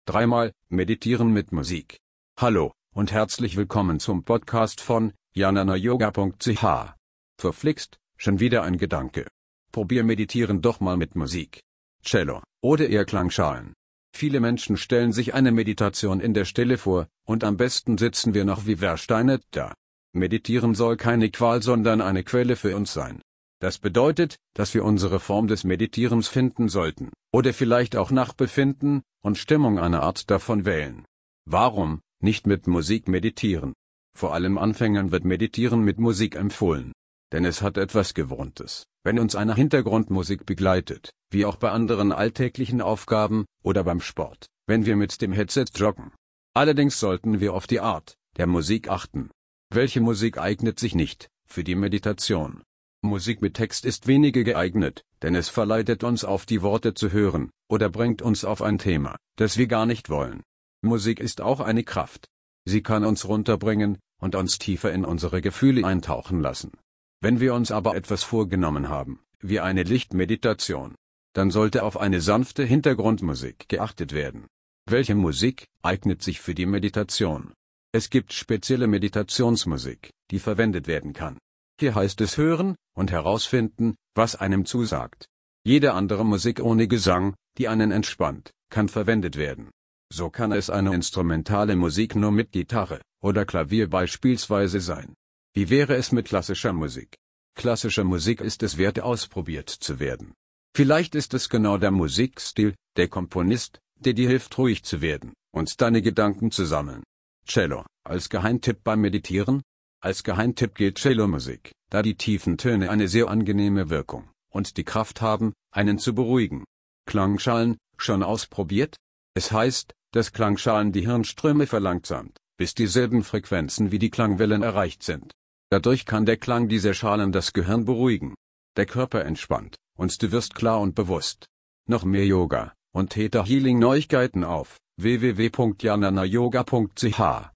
Dreimal Meditieren mit Musik. Hallo und herzlich willkommen zum Podcast von jananayoga.ch. Verflixt, schon wieder ein Gedanke. Probier Meditieren doch mal mit Musik. Cello oder eher Klangschalen. Viele Menschen stellen sich eine Meditation in der Stille vor, und am besten sitzen wir noch wie versteinert da. Meditieren soll keine Qual, sondern eine Quelle für uns sein. Das bedeutet, dass wir unsere Form des Meditierens finden sollten, oder vielleicht auch nach Befinden und Stimmung eine Art davon wählen. Warum nicht mit Musik meditieren? Vor allem Anfängern wird Meditieren mit Musik empfohlen. Denn es hat etwas Gewohntes, wenn uns eine Hintergrundmusik begleitet, wie auch bei anderen alltäglichen Aufgaben oder beim Sport, wenn wir mit dem Headset joggen. Allerdings sollten wir auf die Art der Musik achten. Welche Musik eignet sich nicht für die Meditation? Musik mit Text ist weniger geeignet, denn es verleitet uns auf die Worte zu hören, oder bringt uns auf ein Thema, das wir gar nicht wollen. Musik ist auch eine Kraft. Sie kann uns runterbringen und uns tiefer in unsere Gefühle eintauchen lassen. Wenn wir uns aber etwas vorgenommen haben, wie eine Lichtmeditation, dann sollte auf eine sanfte Hintergrundmusik geachtet werden. Welche Musik eignet sich für die Meditation? Es gibt spezielle Meditationsmusik, die verwendet werden kann. Hier heißt es hören und herausfinden, was einem zusagt. Jede andere Musik ohne Gesang, die einen entspannt, kann verwendet werden. So kann es eine instrumentale Musik nur mit Gitarre oder Klavier beispielsweise sein. Wie wäre es mit klassischer Musik? Klassische Musik ist es wert, ausprobiert zu werden. Vielleicht ist es genau der Musikstil, der Komponist, der dir hilft, ruhig zu werden und deine Gedanken zu sammeln. Cello, als Geheimtipp beim Meditieren? Als Geheimtipp gilt Cello-Musik, da die tiefen Töne eine sehr angenehme Wirkung und die Kraft haben, einen zu beruhigen. Klangschalen, schon ausprobiert? Es heißt, dass Klangschalen die Hirnströme verlangsamt, bis dieselben Frequenzen wie die Klangwellen erreicht sind. Dadurch kann der Klang dieser Schalen das Gehirn beruhigen. Der Körper entspannt, und du wirst klar und bewusst. Noch mehr Yoga und Theta Healing Neuigkeiten auf www.jananayoga.ch